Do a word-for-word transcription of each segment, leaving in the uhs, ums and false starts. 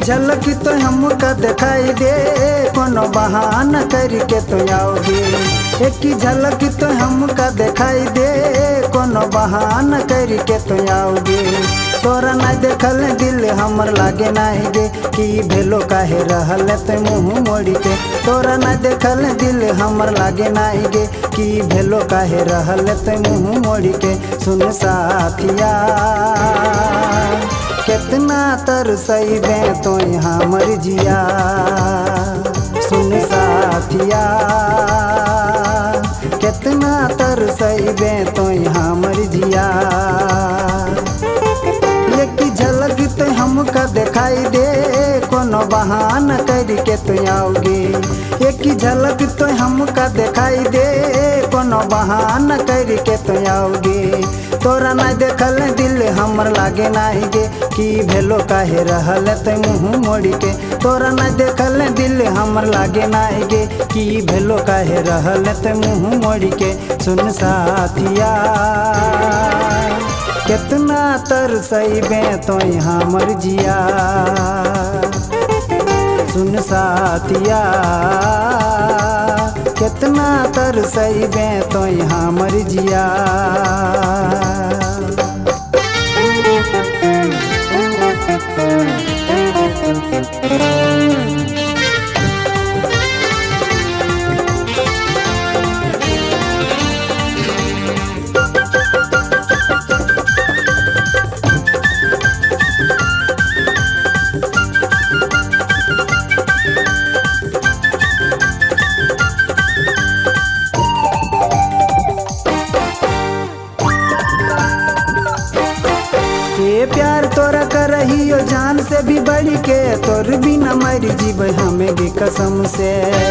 झलक तो हमका दिखाई दे, कोनो बहाना करके तो आओगे। एक झलक तो हमका दिखाई दे, कोनो बहाना करके तो आओगे। तोरा ना देखल दिल हमर लागे नाही गे, कि भेलो काहे रहल ते मुँह मोड़ी के। तोरा ना देखल दिल हमर लागे नाही गे, कि भेलो काहे रहल ते मुँह मोड़ी के। सुन साथिया कितना तरसैबे तो हमर जिया। सुन साथिया कितना तरसैबे तो हमर जिया। एक झलक तो हमका दिखाई दे, कोनो बहाना करके तो आओगे। एक झलक तो हमका दिखाई दे, कोनो बहाना करके तो आओगे। तोरा ना देखल दिल हमर लागे नाही गे, कि भेलो काहे रहल ते मुँह मोड़ी के। तोरा ना देखल दिल हमर लागे नाही गे, कि भेलो काहे रहल ते मुँह मोड़ी के। सुन साथिया कितना तरसैबे तो हमर जिया। सुन साथिया कितना तरसैबे तो हमर जिया। ये प्यार तोरा करहियो जान से भी बढ़ के, तोर बिना मर जीव हमें भी कसम से।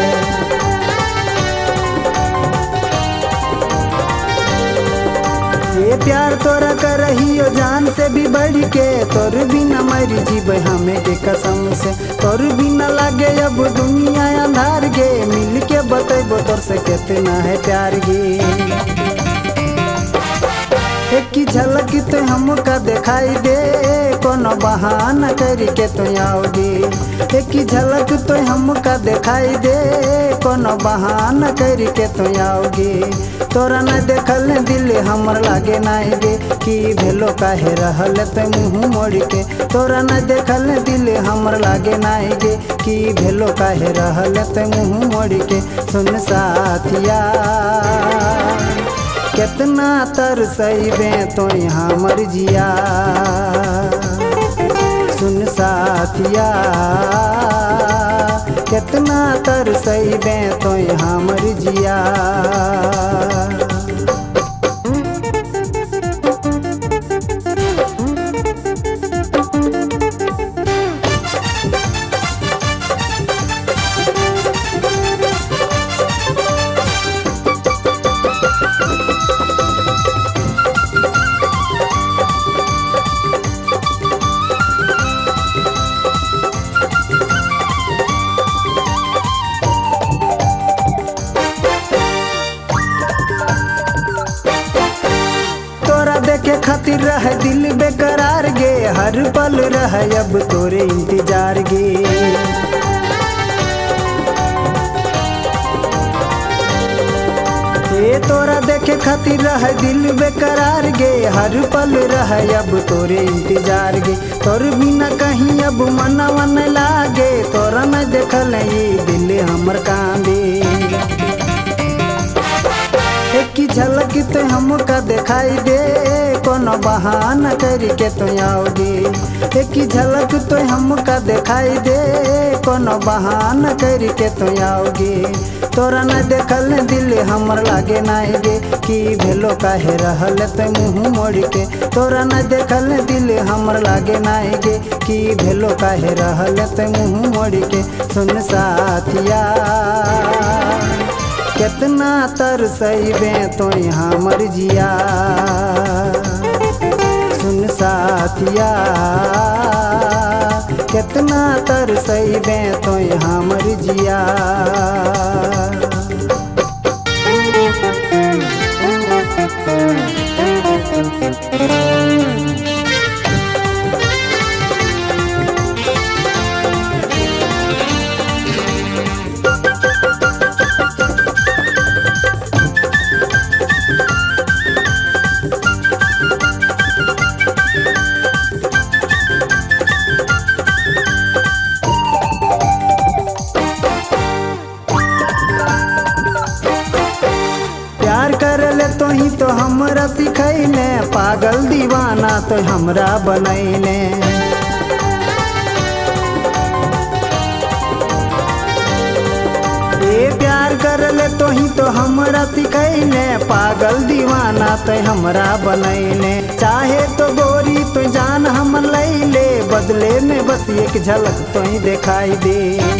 ये प्यार तोरा करहियो जान से भी बढ़ के, तोर बिना मर जीव हमें भी कसम से। तोर बिना लागे अब दुनिया अंधार गे, मिल के बतेबो तोर से कितना है प्यार गे। एक झलक तो हमका दिखाई दे, कोनो बहाना करके तो आओगे। एक झलक तो हमका दिखाई दे, कोनो बहाना करके तो आओगे। तोरा ना देखल दिल हमर लागे नाही गे, कि भेलो काहे रहल ते मुँह मोड़ी के। तोरा ना देखल दिल हमर लागे नाही गे, कि भेलो काहे रहल ते मुँह मोड़ी के। सुन साथिया कितना तरसैबे तो हमर जिया। सुन साथिया कितना तरसैबे तो हमर जिया। देखे खातिर रह दिल बेकरार गे, हर पल रह अब तोरे इंतजार गे। ये तोरा देखे खातिर रह दिल बेकरार गे, हर पल रह अब तोरे इंतजार गे। तोर बिना कहीं अब मनवा न लागे, तोरा न देखल ये दिल हमर कांदे। एक झलक तो हमका दिखाई दे, कोनो बहाना करके तो आओगे। एक झलक तो हमका दिखाई दे, कोनो बहाना करके तो आओगे। तोरा न देखल दिल हमर लागे नाही गे, कि भेलो काहे रहल ते मुँह मोड़ी के। तोरा न देखल दिल हमर लागे नाही गे, कि भेलो काहे रहल ते मुँह मोड़ी के। सुन साथिया कितना तरसैबे तो हमर जिया। सुन साथिया कितना तरसैबे तो हमर जिया। पागल दीवाना तो हमरा बनैले। ए प्यार करले तो ही तो हमरा सिखैले, पागल दीवाना तो हमरा बनैले। चाहे तो गोरी तो जान हम लैले, बदले में बस एक झलक तो ही दिखाई दे।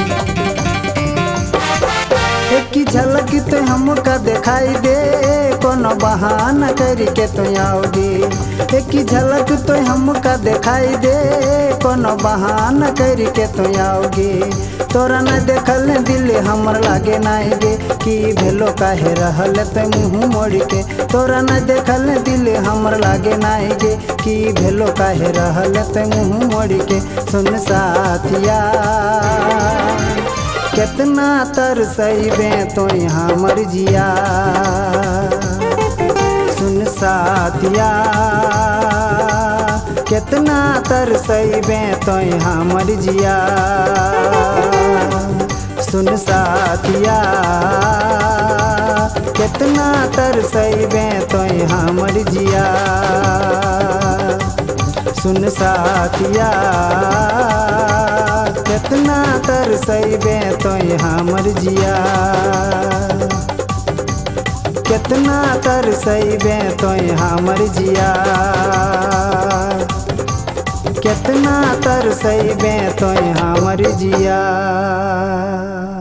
एक झलक तो हमका दिखाई दे, कोनो बहाना करके तो आओगे। एक झलक तो हमका दिखाई दे, कोनो बहाना करके तो आओगे। तोरा न देखल दिल हमर लागे नाई गे, कि भेलो काहे रहल त मुँह मोड़ के। तोरा न देखल दिल हमर लागे नाई गे, कि भेलो काहे रहल त मुँह मोड़ के। सुन साथिया कितना तरसैबे तो हमर जिया, सुन साथिया कितना तरसैबे तो हमर जिया। सुन साथिया कितना तरसैबे तो हमर जिया। सुन साथिया कितना तरसैबे तो हमर जिया। कितना तरसैबे तो हमर जिया। कितना तरसैबे तो हमर जिया।